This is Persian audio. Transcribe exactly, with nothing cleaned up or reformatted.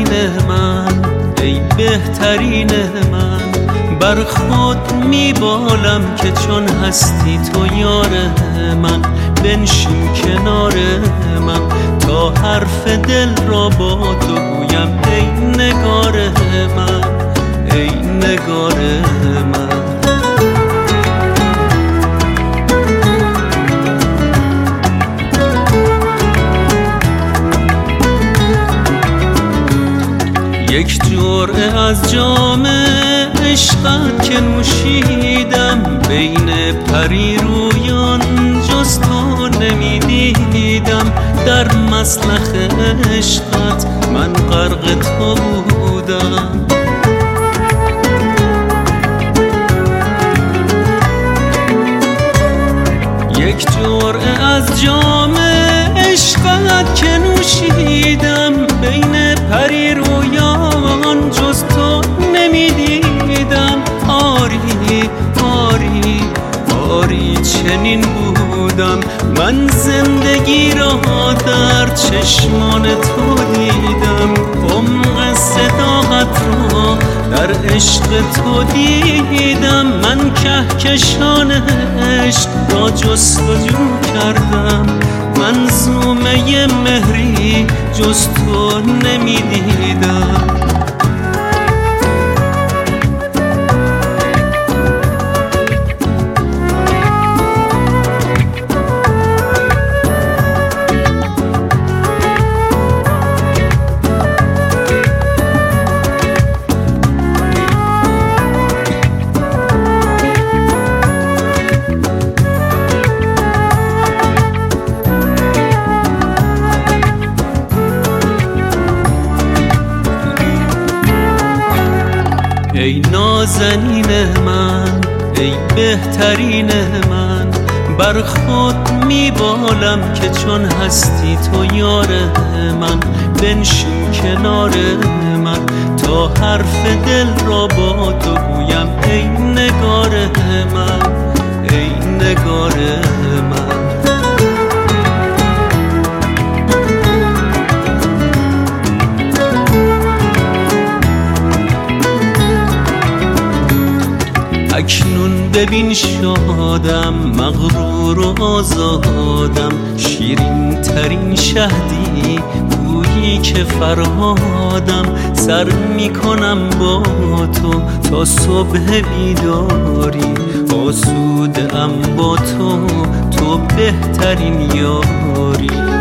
بهترین من، ای بهترین من، بر خود میبالم که چون هستی تو یار من. بنشین کنار من تا حرف دل را با تو گویم، ای نگار من، ای نگار من. یک جرعه از جام عشقت که نوشیدم، بین پری رویان جز تو نمیدیدم. در مسلخ عشقت من غرق تو بودم. یک جرعه از جام عشقت که نوشیدم، بین پری رویان جز تو نمیدیدم. آری آری آری چنین بودم من، زندگی را در چشمان تو دیدم. عمق صداقت را در عشق تو دیدم. من کهکشان عشق را جستجو کردم، منظومه مهری جز تو نمیدیدم. ای نازنین من، ای بهترین من، بر خود میبالم که چون هستی تو یار من. بنشین کنار من تا حرف دل را با تو گویم، ای نگار من، ای نگار من. اکنون ببین شادم، مغرور و آزادم، شیرین ترین شهدی گویی که فرهادم. سر میکنم با تو تا صبح بیداری، آسوده ام با تو، تو بهترین یاری.